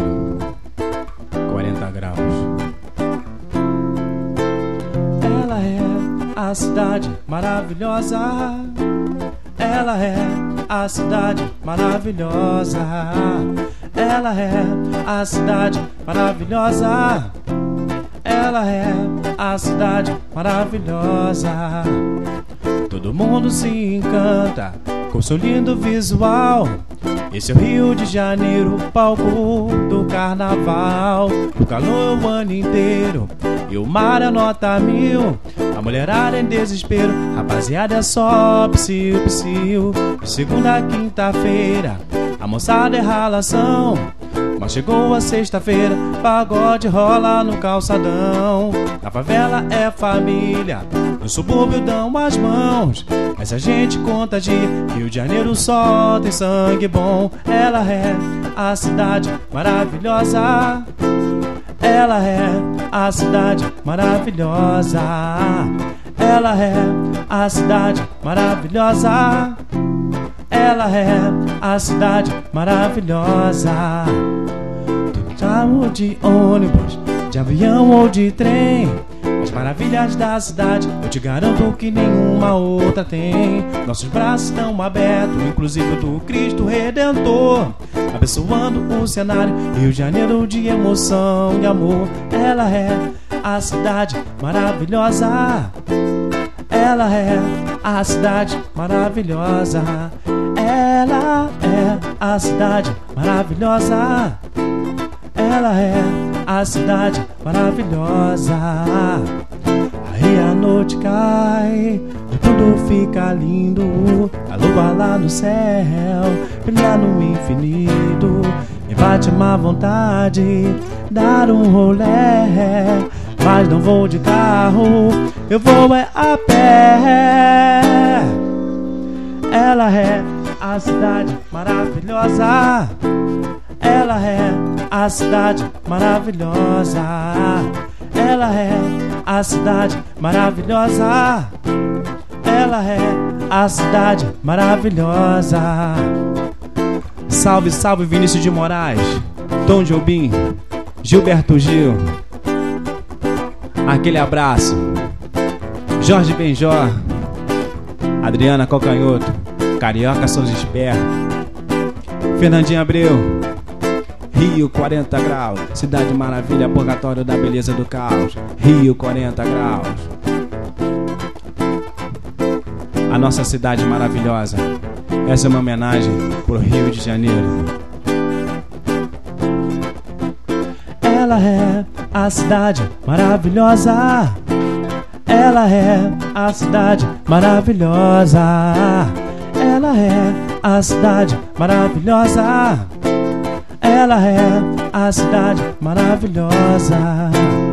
40 graus. Ela é a cidade maravilhosa. Ela é a cidade maravilhosa. Ela é a cidade maravilhosa. Ela é a cidade maravilhosa. Todo mundo se encanta com seu lindo visual. Esse é o Rio de Janeiro, palco do carnaval. O calor o ano inteiro e o mar é nota 1000. A mulherada em desespero, rapaziada é só psiu, psiu. De segunda a quinta-feira, a moçada é ralação. Mas chegou a sexta-feira, pagode rola no calçadão. Na favela é família, no subúrbio dão as mãos. Mas a gente contagia, Rio de Janeiro só tem sangue bom. Ela é a cidade maravilhosa. Ela é a cidade maravilhosa. Ela é a cidade maravilhosa. Ela é a cidade maravilhosa. Tu chamo de ônibus, de avião ou de trem, as maravilhas da cidade eu te garanto que nenhuma outra tem. Nossos braços estão abertos, inclusive o do Cristo Redentor, abençoando o cenário, Rio de Janeiro de emoção e amor. Ela é a cidade maravilhosa. Ela é a cidade maravilhosa. Ela é a cidade maravilhosa. Ela é a cidade maravilhosa. Aí a noite cai e tudo fica lindo. A lua lá no céu brilha no infinito. Me bate uma vontade dar um rolé, mas não vou de carro, eu vou é a pé. Ela é a cidade maravilhosa. Ela é a cidade maravilhosa. Ela é a cidade maravilhosa. Ela é a cidade maravilhosa. Salve, salve Vinícius de Moraes, Tom Jobim, Gilberto Gil. Aquele abraço. Jorge Benjor, Adriana Calcanhoto, Carioca Souza Esperto, Fernandinho Abreu, Rio 40 graus, cidade maravilha, purgatório da beleza do caos. Rio 40 graus. A nossa cidade maravilhosa. Essa é uma homenagem pro Rio de Janeiro. Ela é a cidade maravilhosa. Ela é a cidade maravilhosa. Ela é a cidade maravilhosa. Ela é a cidade maravilhosa.